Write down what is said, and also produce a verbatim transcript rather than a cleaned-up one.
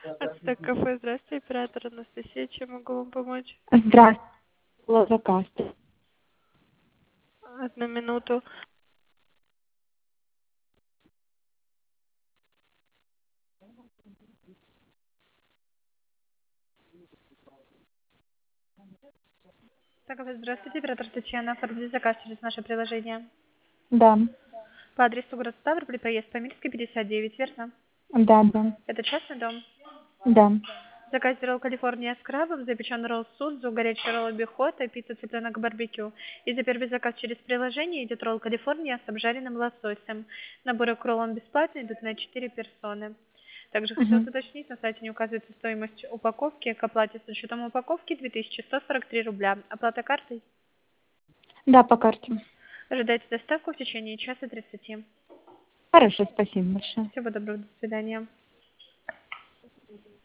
Ацтек кафе, здравствуйте, оператор Анастасия, чем могу вам помочь? Здравствуйте, был заказ. Одну минуту. Так, здравствуйте, оператор Татьяна, оформили заказ через наше приложение. Да, По адресу город Ставрополь, проезд Памирский, пятьдесят девять, верно? да, да, Это частный дом. да. Заказ ролл Калифорния с крабом, запеченный ролл судзу, горячий ролл бихота, пицца цыпленок барбекю. И за первый заказ через приложение идет ролл Калифорния с обжаренным лососем. Наборы к роллам бесплатные, идут на четыре персоны. Также хотелось Угу. уточнить, на сайте не указывается стоимость упаковки. К оплате с учетом упаковки две тысячи сто сорок три рубля. Оплата картой. Да, по карте. Ожидайте доставку в течение часа тридцати. Хорошо, спасибо большое. Всего доброго, до свидания.